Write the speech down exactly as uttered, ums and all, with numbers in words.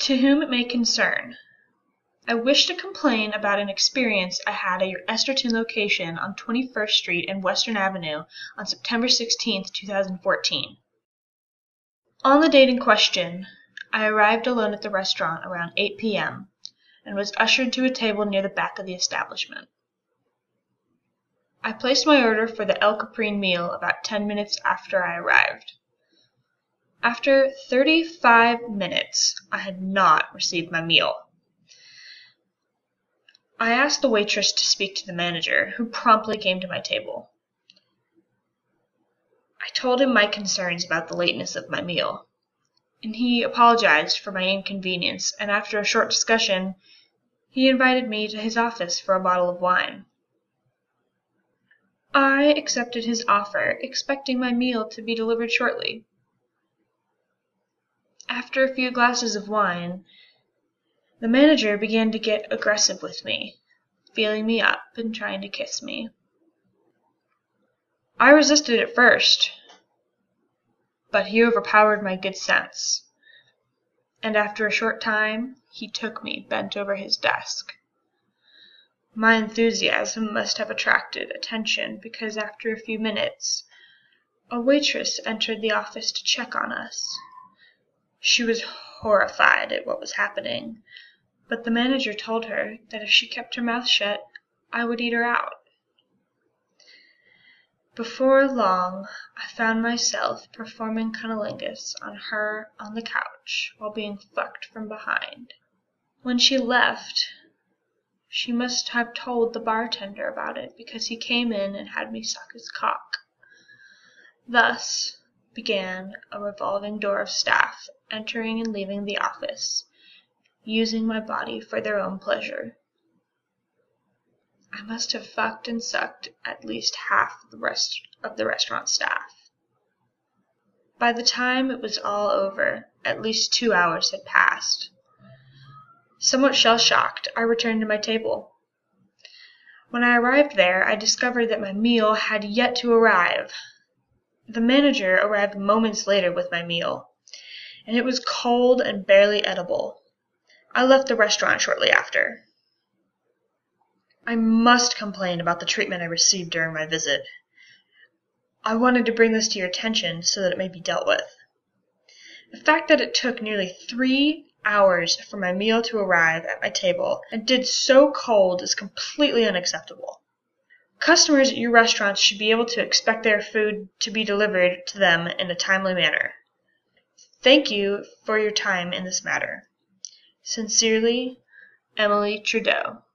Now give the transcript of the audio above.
To whom it may concern, I wish to complain about an experience I had at your Esterton location on twenty-first Street and Western Avenue on September sixteenth, two thousand fourteen. On the date in question, I arrived alone at the restaurant around eight p m and was ushered to a table near the back of the establishment. I placed my order for the El Caprine meal about ten minutes after I arrived. After thirty-five minutes, I had not received my meal. I asked the waitress to speak to the manager, who promptly came to my table. I told him my concerns about the lateness of my meal, and he apologized for my inconvenience, and after a short discussion, he invited me to his office for a bottle of wine. I accepted his offer, expecting my meal to be delivered shortly. After a few glasses of wine, the manager began to get aggressive with me, feeling me up and trying to kiss me. I resisted at first, but he overpowered my good sense, and after a short time, he took me bent over his desk. My enthusiasm must have attracted attention because after a few minutes, a waitress entered the office to check on us. She was horrified at what was happening, but the manager told her that if she kept her mouth shut, I would eat her out. Before long, I found myself performing cunnilingus on her on the couch while being fucked from behind. When she left, she must have told the bartender about it because he came in and had me suck his cock. Thus began a revolving door of staff entering and leaving the office, using my body for their own pleasure. I must have fucked and sucked at least half the rest of the restaurant staff. By the time it was all over, at least two hours had passed. Somewhat shell-shocked, I returned to my table. When I arrived there, I discovered that my meal had yet to arrive. The manager arrived moments later with my meal, and it was cold and barely edible. I left the restaurant shortly after. I must complain about the treatment I received during my visit. I wanted to bring this to your attention so that it may be dealt with. The fact that it took nearly three hours for my meal to arrive at my table and did so cold is completely unacceptable. Customers at your restaurants should be able to expect their food to be delivered to them in a timely manner. Thank you for your time in this matter. Sincerely, Emily Trudeau.